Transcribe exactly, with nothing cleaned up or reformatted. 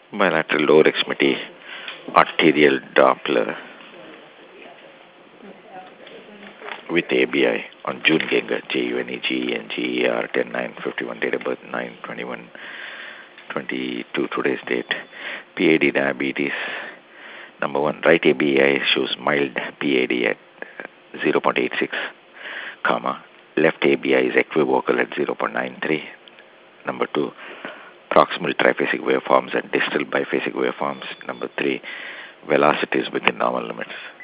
Bilateral lower extremity arterial Doppler with A B I on June Genger, J U N E G E N G E R, ten nine fifty-one, date of birth nine twenty-one twenty-two, today's date. P A D diabetes. Number one, right A B I shows mild P A D at zero point eight six, comma. Left A B I is equivocal at zero point nine three. Number two, proximal triphasic waveforms and distal biphasic waveforms. Number three, velocity is within normal limits.